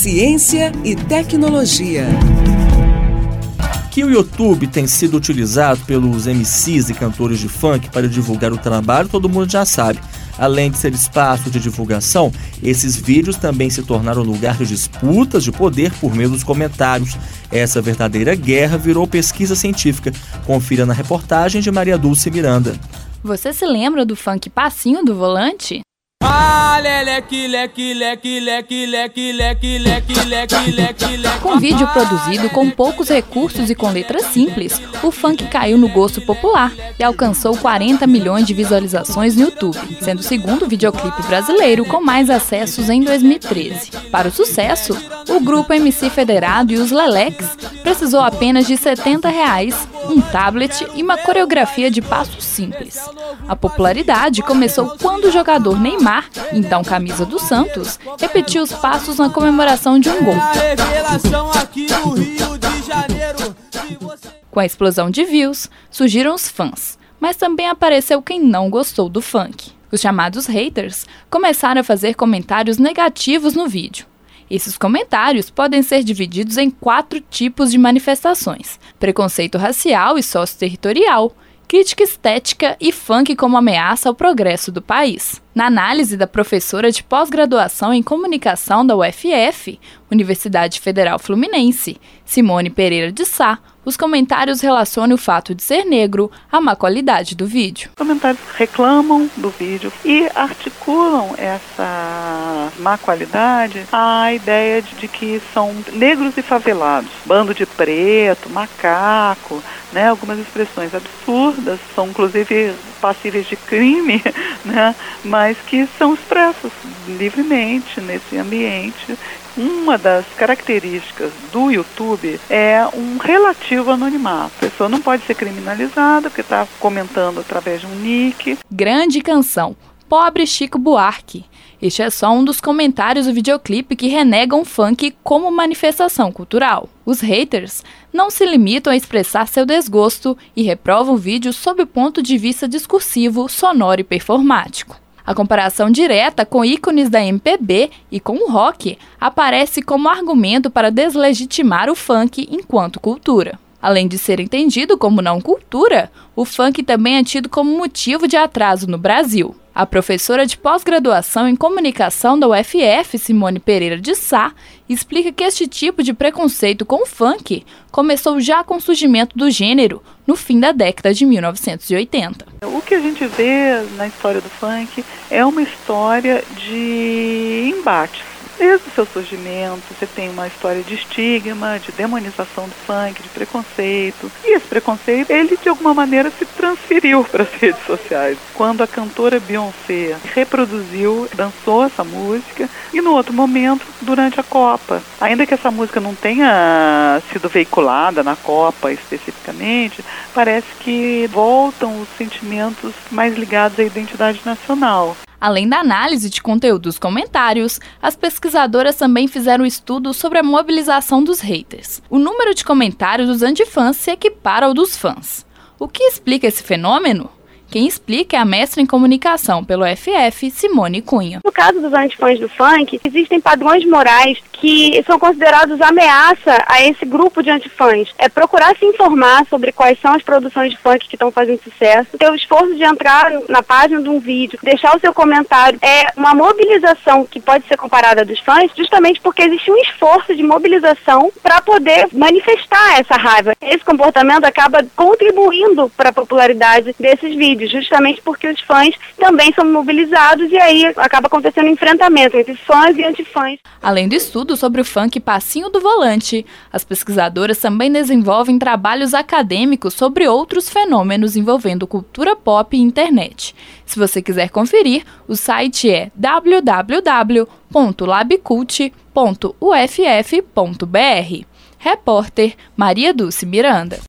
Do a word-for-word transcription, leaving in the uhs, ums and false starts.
Ciência e tecnologia. Que o YouTube tem sido utilizado pelos M Cs e cantores de funk para divulgar o trabalho, todo mundo já sabe. Além de ser espaço de divulgação, esses vídeos também se tornaram lugar de disputas de poder por meio dos comentários. Essa verdadeira guerra virou pesquisa científica. Confira na reportagem de Maria Dulce Miranda. Você se lembra do funk Passinho do Volante? Ah, leque, leque, leque, leque, leque, leque, leque, leque, leque, leque. Com vídeo produzido com poucos recursos e com letras simples, o funk caiu no gosto popular e alcançou quarenta milhões de visualizações no YouTube, sendo o segundo videoclipe brasileiro com mais acessos em dois mil e treze. Para o sucesso, o grupo M C Federado e os Leleques precisou apenas de setenta reais, um tablet e uma coreografia de passos simples. A popularidade começou quando o jogador Neymar, então camisa do Santos, repetiu os passos na comemoração de um gol. Com a explosão de views, surgiram os fãs, mas também apareceu quem não gostou do funk. Os chamados haters começaram a fazer comentários negativos no vídeo. Esses comentários podem ser divididos em quatro tipos de manifestações: preconceito racial e sócio-territorial, crítica estética e funk como ameaça ao progresso do país. Na análise da professora de pós-graduação em comunicação da U F F, Universidade Federal Fluminense, Simone Pereira de Sá, os comentários relacionam o fato de ser negro à má qualidade do vídeo. Os comentários reclamam do vídeo e articulam essa má qualidade à ideia de, de que são negros e favelados, bando de preto, macaco, né, algumas expressões absurdas, são inclusive passíveis de crime, né, mas que são expressas livremente nesse ambiente. Uma das características do YouTube é um relativo anonimato. A pessoa não pode ser criminalizada porque está comentando através de um nick. Grande canção, Pobre Chico Buarque. Este é só um dos comentários do videoclipe que renegam o funk como manifestação cultural. Os haters não se limitam a expressar seu desgosto e reprovam o vídeo sob o ponto de vista discursivo, sonoro e performático. A comparação direta com ícones da M P B e com o rock aparece como argumento para deslegitimar o funk enquanto cultura. Além de ser entendido como não cultura, o funk também é tido como motivo de atraso no Brasil. A professora de pós-graduação em comunicação da U F F, Simone Pereira de Sá, explica que este tipo de preconceito com o funk começou já com o surgimento do gênero no fim da década de mil novecentos e oitenta. O que a gente vê na história do funk é uma história de embates. Desde o seu surgimento, você tem uma história de estigma, de demonização do funk, de preconceito. E esse preconceito, ele de alguma maneira se transferiu para as redes sociais. Quando a cantora Beyoncé reproduziu, dançou essa música, e no outro momento, durante a Copa. Ainda que essa música não tenha sido veiculada na Copa especificamente, parece que voltam os sentimentos mais ligados à identidade nacional. Além da análise de conteúdo dos comentários, as pesquisadoras também fizeram um estudo sobre a mobilização dos haters. O número de comentários dos antifãs se equipara ao dos fãs. O que explica esse fenômeno? Quem explica é a mestra em comunicação pelo U F F, Simone Cunha. No caso dos antifãs do funk, existem padrões morais que são considerados ameaça a esse grupo de antifãs. É procurar se informar sobre quais são as produções de funk que estão fazendo sucesso, ter o esforço de entrar na página de um vídeo, deixar o seu comentário. É uma mobilização que pode ser comparada dos fãs, justamente porque existe um esforço de mobilização para poder manifestar essa raiva. Esse comportamento acaba contribuindo para a popularidade desses vídeos, justamente porque os fãs também são mobilizados e aí acaba acontecendo um enfrentamento entre fãs e antifãs. Além do estudo sobre o funk Passinho do Volante, as pesquisadoras também desenvolvem trabalhos acadêmicos sobre outros fenômenos envolvendo cultura pop e internet. Se você quiser conferir, o site é w w w ponto labcult ponto u f f ponto b r. Repórter Maria Dulce Miranda.